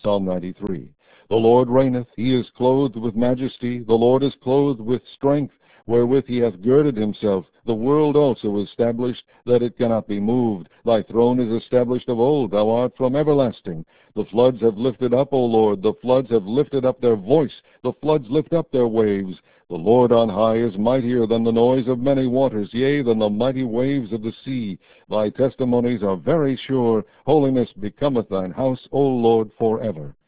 Psalm 93. The Lord reigneth, he is clothed with majesty, the Lord is clothed with strength, wherewith he hath girded himself. The world also is established, that it cannot be moved. Thy throne is established of old, thou art from everlasting. The floods have lifted up, O Lord, the floods have lifted up their voice, the floods lift up their waves. The Lord on high is mightier than the noise of many waters, yea, than the mighty waves of the sea. Thy testimonies are very sure. Holiness becometh thine house, O Lord, forever.